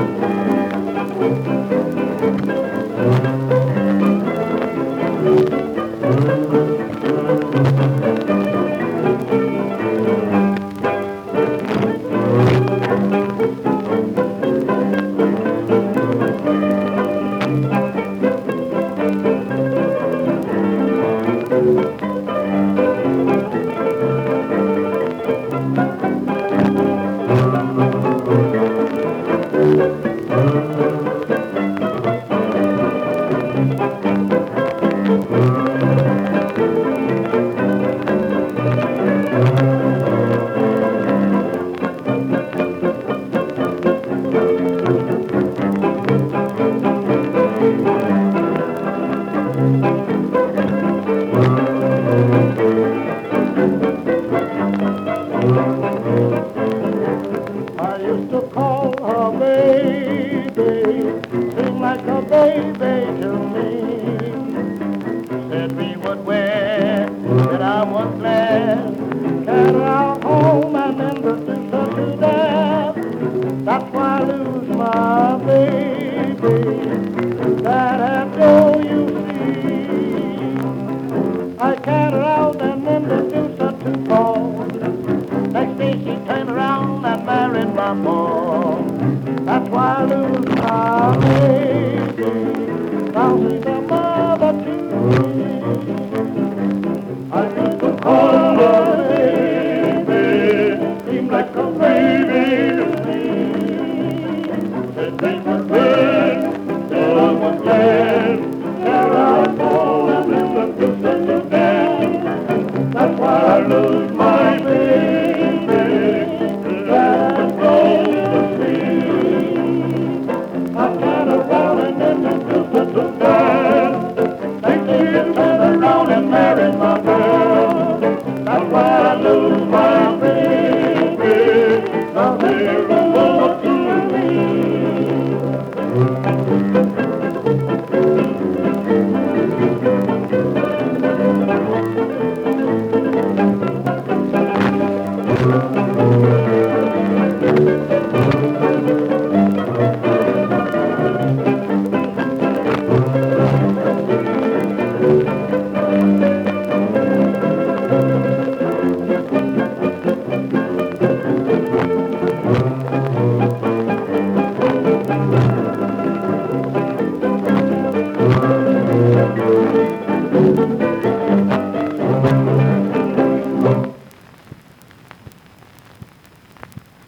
I used to call her baby, sing like a baby to me. Said we would wed, that I was glad. Carried her out home and introduced her to dad. That's why I lose my baby, that had no you see. I carried her out and introduced her to Paul. Next day she turned around and married my boy. That's why I lose my baby. Now she's